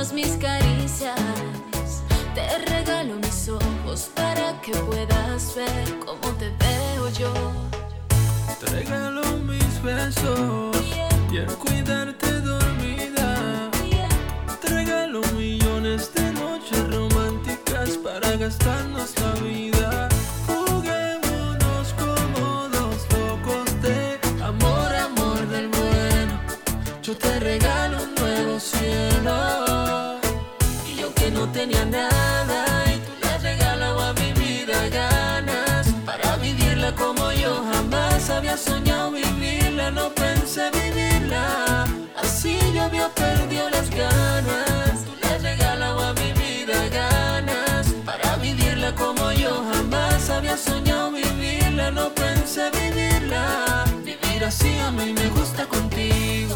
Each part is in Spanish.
todas mis caricias. Te regalo mis ojos para que puedas ver cómo te veo yo. Te regalo mis besos y el cuidarte dormida. Te regalo millones de noches románticas para gastarnos la vida. Juguémonos como dos locos de amor, amor del bueno. Yo te regalo un nuevo cielo. Y yo que no tenía nada, y tú le regalado a mi vida ganas para vivirla como yo jamás había soñado vivirla. No pensé vivirla así, yo había perdido las ganas. Tú le regalado a mi vida ganas para vivirla como yo jamás había soñado vivirla. No pensé vivirla, vivir así a mí me gusta contigo.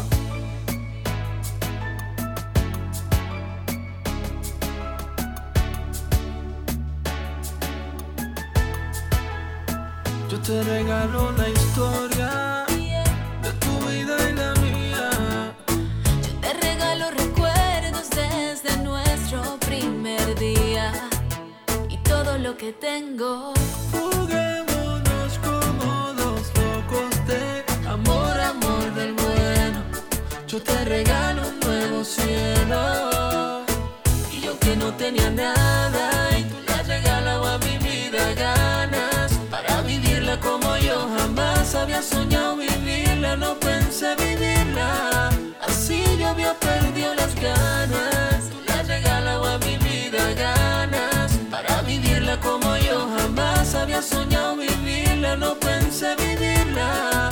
Yo te regalo la historia de tu vida y la mía. Yo te regalo recuerdos desde nuestro primer día y todo lo que tengo. Juguémonos como dos locos de amor, amor del bueno. Yo te regalo un nuevo cielo. Y yo que no tenía nada, y tú le has regalado a mi vida ganas para vivirla como yo jamás había soñado vivirla. No pensé vivirla así, yo había perdido las ganas. Tú le has regalado a mi vida ganas para vivirla como yo jamás había soñado vivirla. No pensé vivirla.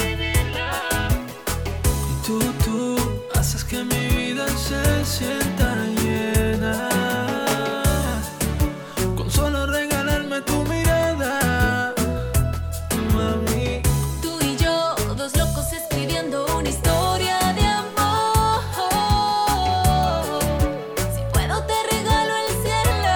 Y tú haces que mi vida se sienta llena con solo regalarme tu mirada, mami. Tú y yo, dos locos escribiendo una historia de amor. Si puedo te regalo el cielo.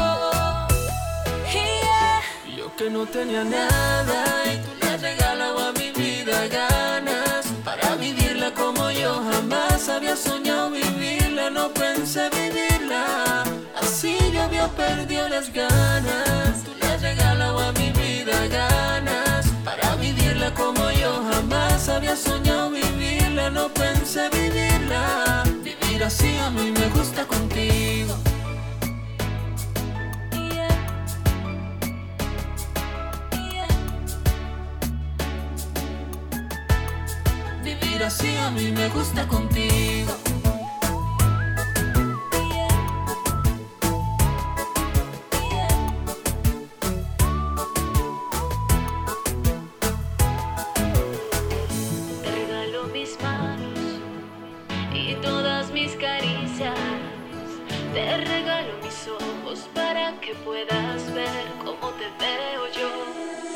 Yeah. Yo que no tenía nada, y tú le has regalado a mi vida ganas para vivirla como yo jamás había soñado vivirla. No pensé vivirla así, yo había perdido las ganas. Tú le has regalado a mi vida ganas para vivirla como yo jamás había soñado vivirla. No pensé vivirla, vivir así a mí me gusta contigo. Yeah. Yeah. Vivir así a mí me gusta contigo. Te regalo mis manos y todas mis caricias. Te regalo mis ojos para que puedas ver cómo te veo yo.